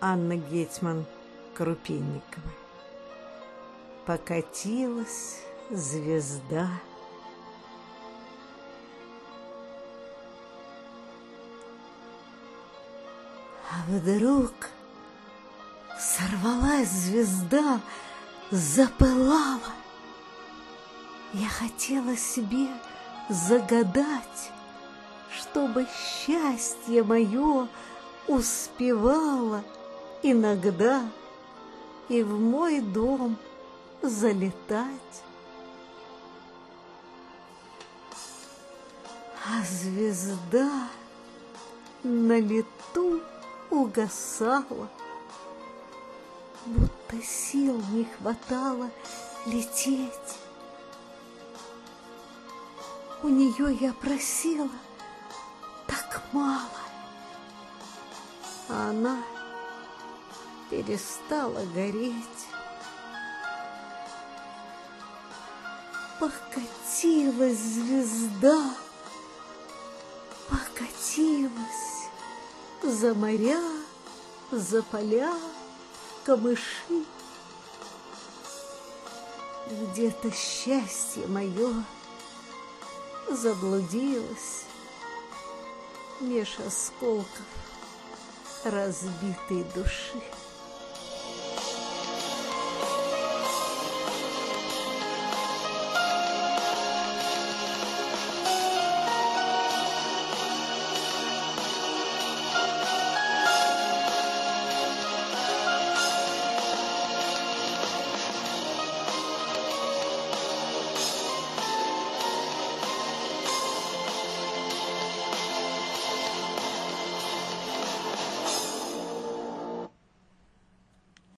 Анна Гетман Крупенникова. Покатилась звезда. А вдруг сорвалась звезда, запылала. Я хотела себе загадать, чтобы счастье мое успевало иногда и в мой дом залетать. А звезда на лету угасала, будто сил не хватало лететь. У нее я просила так мало, а она перестала гореть. Покатилась звезда, покатилась за моря, за поля, камыши. Где-то счастье мое заблудилось меж осколков разбитой души.